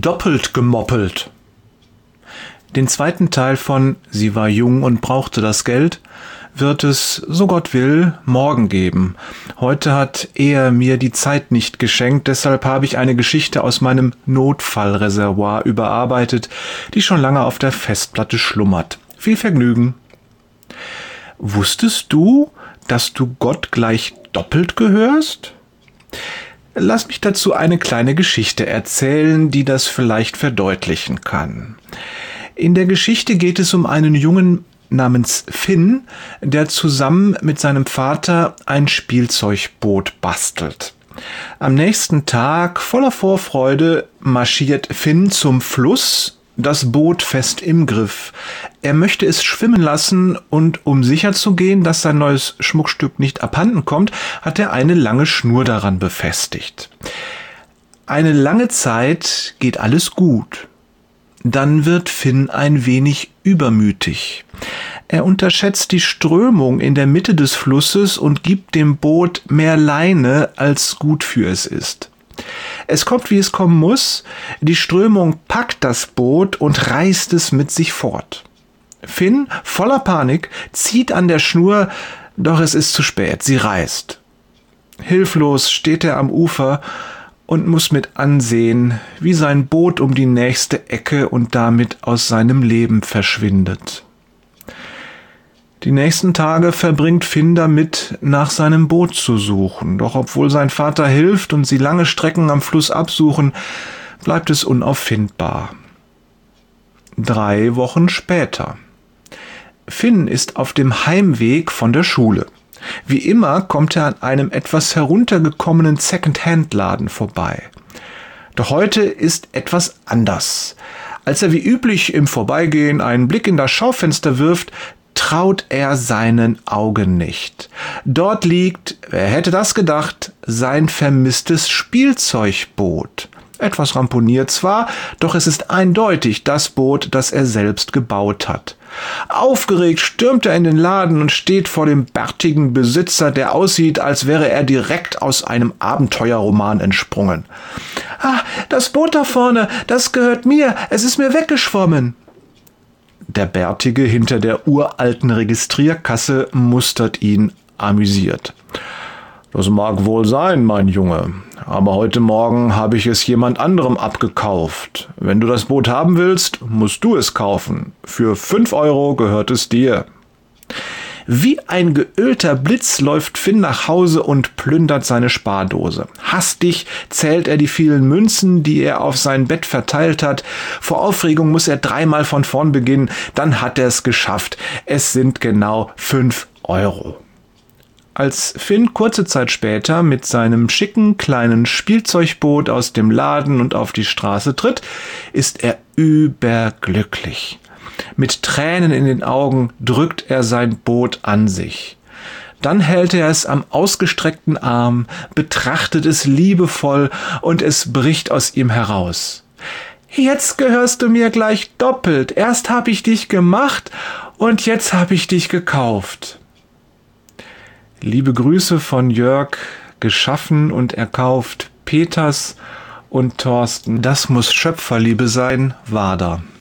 Doppelt gemoppelt. Den zweiten Teil von Sie war jung und brauchte das Geld wird es, so Gott will, morgen geben. Heute hat er mir die Zeit nicht geschenkt, deshalb habe ich eine Geschichte aus meinem Notfallreservoir überarbeitet, die schon lange auf der Festplatte schlummert. Viel Vergnügen. Wusstest du, dass du Gott gleich doppelt gehörst? Lass mich dazu eine kleine Geschichte erzählen, die das vielleicht verdeutlichen kann. In der Geschichte geht es um einen Jungen namens Finn, der zusammen mit seinem Vater ein Spielzeugboot bastelt. Am nächsten Tag, voller Vorfreude, marschiert Finn zum Fluss, das Boot fest im Griff. Er möchte es schwimmen lassen und um sicherzugehen, dass sein neues Schmuckstück nicht abhanden kommt, hat er eine lange Schnur daran befestigt. Eine lange Zeit geht alles gut. Dann wird Finn ein wenig übermütig. Er unterschätzt die Strömung in der Mitte des Flusses und gibt dem Boot mehr Leine, als gut für es ist. Es kommt, wie es kommen muss. Die Strömung packt das Boot und reißt es mit sich fort. Finn, voller Panik, zieht an der Schnur, doch es ist zu spät, sie reißt. Hilflos steht er am Ufer und muss mit ansehen, wie sein Boot um die nächste Ecke und damit aus seinem Leben verschwindet. Die nächsten Tage verbringt Finn damit, nach seinem Boot zu suchen. Doch obwohl sein Vater hilft und sie lange Strecken am Fluss absuchen, bleibt es unauffindbar. 3 Wochen später. Finn ist auf dem Heimweg von der Schule. Wie immer kommt er an einem etwas heruntergekommenen Second-Hand-Laden vorbei. Doch heute ist etwas anders. Als er wie üblich im Vorbeigehen einen Blick in das Schaufenster wirft, traut er seinen Augen nicht. Dort liegt, wer hätte das gedacht, sein vermisstes Spielzeugboot. Etwas ramponiert zwar, doch es ist eindeutig das Boot, das er selbst gebaut hat. Aufgeregt stürmt er in den Laden und steht vor dem bärtigen Besitzer, der aussieht, als wäre er direkt aus einem Abenteuerroman entsprungen. »Ah, das Boot da vorne, das gehört mir, es ist mir weggeschwommen.« Der Bärtige hinter der uralten Registrierkasse mustert ihn amüsiert. »Das mag wohl sein, mein Junge, aber heute Morgen habe ich es jemand anderem abgekauft. Wenn du das Boot haben willst, musst du es kaufen. Für 5 € gehört es dir.« Wie ein geölter Blitz läuft Finn nach Hause und plündert seine Spardose. Hastig zählt er die vielen Münzen, die er auf sein Bett verteilt hat. Vor Aufregung muss er 3-mal von vorn beginnen. Dann hat er es geschafft. Es sind genau 5 €. Als Finn kurze Zeit später mit seinem schicken kleinen Spielzeugboot aus dem Laden und auf die Straße tritt, ist er überglücklich. Mit Tränen in den Augen drückt er sein Boot an sich. Dann hält er es am ausgestreckten Arm, betrachtet es liebevoll und es bricht aus ihm heraus. »Jetzt gehörst du mir gleich doppelt. Erst habe ich dich gemacht und jetzt habe ich dich gekauft.« Liebe Grüße von Jörg, geschaffen und erkauft Peters und Thorsten. Das muss Schöpferliebe sein, Wader.